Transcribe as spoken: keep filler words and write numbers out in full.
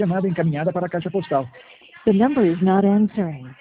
chamada encaminhada para a caixa postal. The number is not answering.